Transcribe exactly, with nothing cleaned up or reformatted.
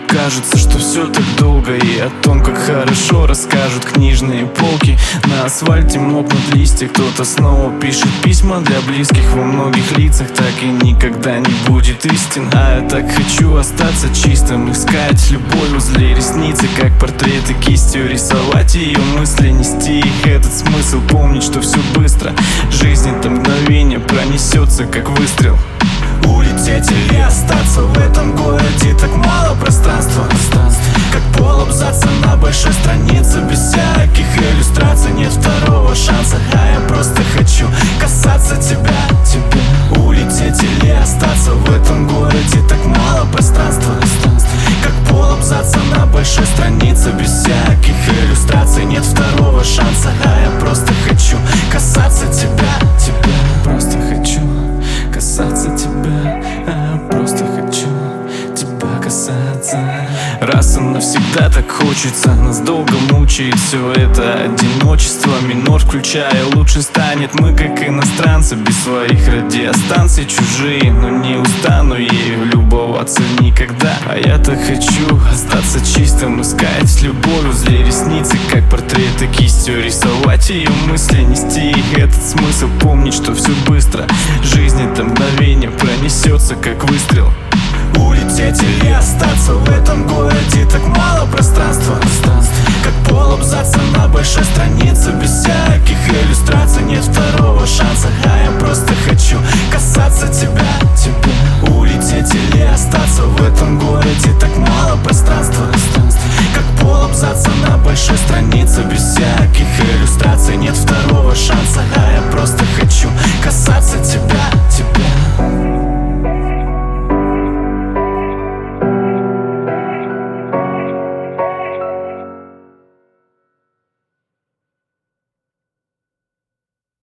кажется, что все так долго, и о том, как хорошо расскажут книжные полки. На асфальте мокнут листья, кто-то снова пишет письма для близких. Во многих лицах так и никогда не будет истин. А я так хочу остаться чистым, искать любовь возле ресницы, как портреты кистью рисовать ее мысли, нести их этот смысл, помнить, что все быстро. Жизнь — это мгновение, пронесется, как выстрел. Улететь или остаться в этом городе, так мало пространства, как пол абзаца на большой странице, без всяких иллюстраций. Нет второго шанса, а я просто хочу касаться тебя, тебя. Улететь или остаться в этом городе, так мало пространства, как пол абзаца на большой странице, без всяких иллюстраций. Нет второго шанса, а я просто хочу касаться тебя, тебя. Просто хочу касаться тебя, а я просто хочу тебя касаться. Раз и навсегда так хочется, нас долго мучает все это одиночество. Минор включая, лучше станет. Мы как иностранцы, без своих радиостанций, чужие, но не устану ею любоваться никогда. А я-то хочу остаться чистым, искать любовь возле ресницы, как портреты кистью рисовать ее мысли, нести их этот смысл, помнить, что все быстро. Жизнь — это мгновение, пронесется, как выстрел. Улететь или остаться в этом городе, так мало пространства, как пол абзаца на большой странице, без всяких иллюстраций. Нет второго шанса, а я просто хочу касаться тебя, тебя. Улететь или остаться в этом городе, так мало пространства, как пол абзаца на большой странице, без всяких иллюстраций. Нет второго шанса,